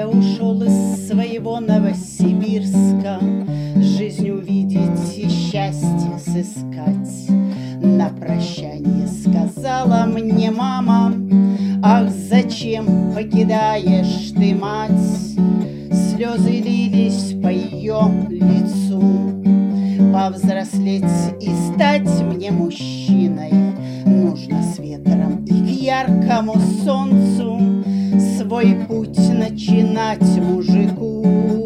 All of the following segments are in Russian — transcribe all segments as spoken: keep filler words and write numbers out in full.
я ушел из своего Новосибирска, жизнь увидеть и счастье сыскать. На прощание сказала мне мама: ах, зачем покидаешь ты, мать? Слезы лились по ее лицу. Повзрослеть и стать мне мужчиной нужно с ветром и к яркому солнцу свой путь начинать мужику.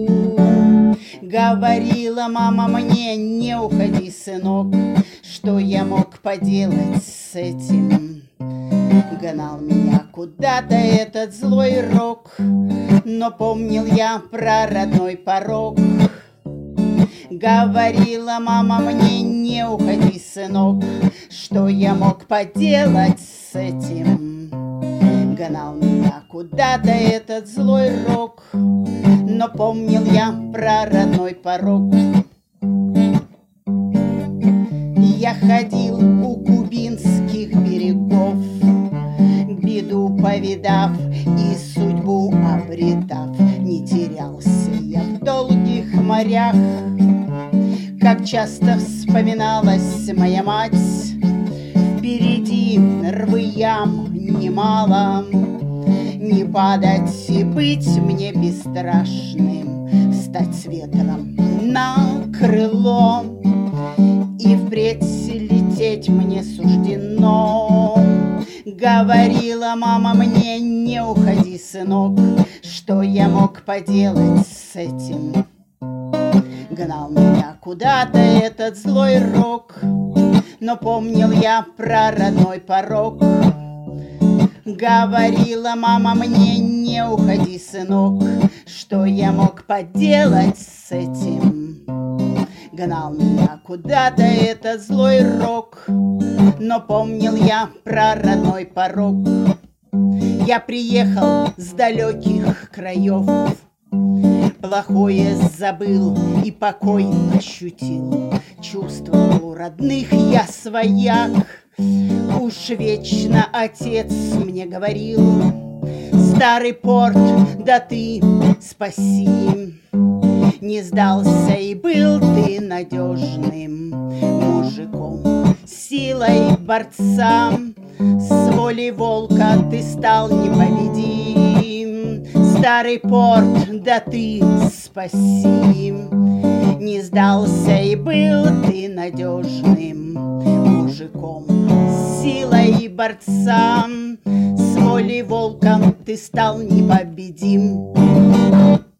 Говорила мама мне: не уходи, сынок, что я мог поделать с этим? Гнал меня куда-то этот злой рок, но помнил я про родной порог. Говорила мама мне: не уходи, сынок, что я мог поделать с этим? Гнал меня куда-то этот злой рок, но помнил я про родной порог. Я ходил у кубинских берегов, беду повидав и судьбу обретав. Не терялся я в долгих морях, как часто вспоминалась моя мать. Впереди рвы ям немало, не падать и быть мне бесстрашным, встать с ветром на крыло, и впредь лететь мне суждено. Говорила мама мне: не уходи, сынок, что я мог поделать с этим? Гнал меня куда-то этот злой рок, но помнил я про родной порог. Говорила мама мне: не уходи, сынок, что я мог поделать с этим? Гнал меня куда-то этот злой рок, но помнил я про родной порог. Я приехал с далеких краев, плохое забыл и покой ощутил. Чувствовал у родных я свояк, уж вечно отец мне говорил: старый порт, да ты спаси. Не сдался и был ты надежным мужиком, силой борца. С волей волка ты стал непобедим. Старый порт, да ты спаси. Не сдался и был ты надежным мужиком, силой борца. С волей волка ты стал непобедим.